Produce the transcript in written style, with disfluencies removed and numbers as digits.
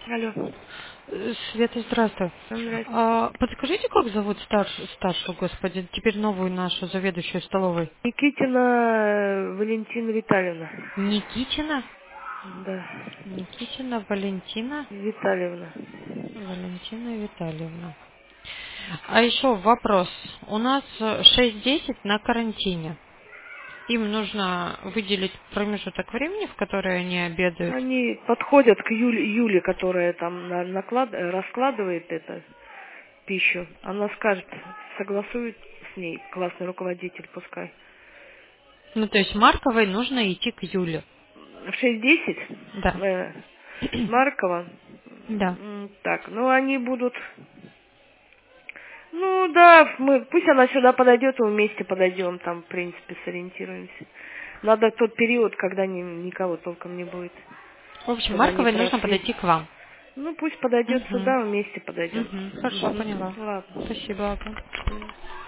Алло. Света, здравствуй. Здрасте. Подскажите, как зовут старшую, господи, теперь новую нашу заведующую столовой? Никитина Валентина Витальевна. Никитина? Да. Никитина Валентина? Витальевна. Валентина Витальевна. А еще вопрос. У нас 6:10 на карантине. Им нужно выделить промежуток времени, в который они обедают. Они подходят к Юле, которая там раскладывает это пищу. Она скажет, согласует с ней классный руководитель, пускай. Ну, то есть Марковой нужно идти к Юле. В 6:10 Да. Маркова. Да. Так, ну они будут. Ну да, пусть она сюда подойдет, и мы вместе подойдем, там, в принципе, сориентируемся. Надо тот период, когда никого толком не будет, В общем, чтобы они Марковой нужно прошли. подойти к вам. Ну, пусть подойдет Угу. сюда, вместе подойдем. Хорошо, Угу. поняла. Ладно. Спасибо, ага.